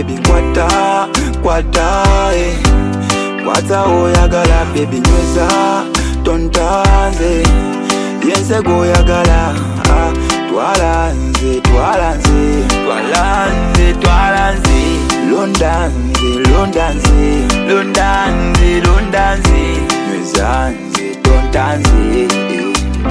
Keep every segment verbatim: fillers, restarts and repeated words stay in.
baby kwata, kwata, eh. Kwata oyagala baby nyweza, tontanze. Yense goyagala, ah. Twalanze, twalanze, twalanze, twalanze. Londanze, londanze, londanze, londanze. Nywezanze, tontanze, eh.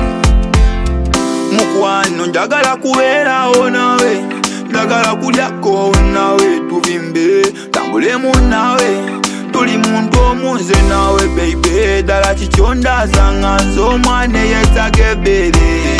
Mukwano njagala kubeerawo nawe, njagala kulyako nawe, tubimbe tambulemu nawe, tuli muntu omunze nawe baby. Ddala kikyondaza nga nze omwana eyeetaga ebbeere.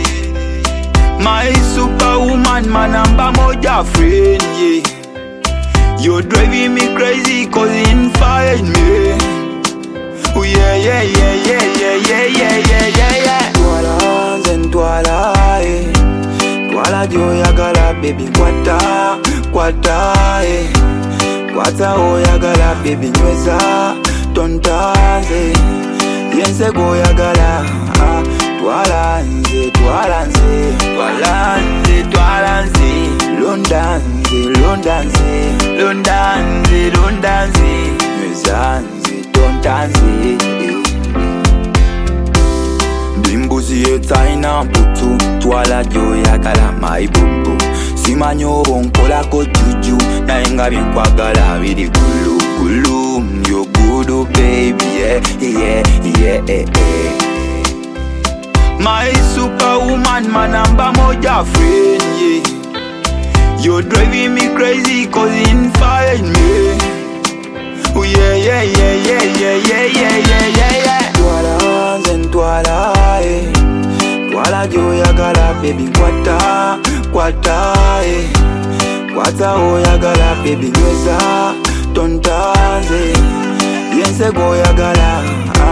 My superwoman, my number moja friend, yeah. You're driving me crazy cause you inspired me. Oh yeah, yeah, yeah, yeah, yeah, yeah, yeah, yeah, yeah, yeah. Twala nzen twala, eh. Twala joyagala baby kwata, kwata, eh. Kwata oyagala baby nyweza, tontanze. Yense goyagala, ah. Twalanze, twalanze, twalanze, twalanze. Londanze, londanze, londanze, londanze. Nywezanze, tontanze, eh. Bimbuzi etaina mputu, twala joyagala my bubu. Simanyo bonkolako juju, naye nga byenkwagala biri gulu, gulu. You're good baby, yeah, yeah, yeah, yeah, yeah. My superwoman, my number moja friend, yeah. You're driving me crazy cause you inspired me. Oh yeah, yeah, yeah, yeah, yeah, yeah, yeah, yeah, yeah, yeah. Twala nzen twala, eh. Twala joyagala baby kwata, kwata, eh. Kwata oyagala baby nyweza, tontanze. Yense goyagala, ah.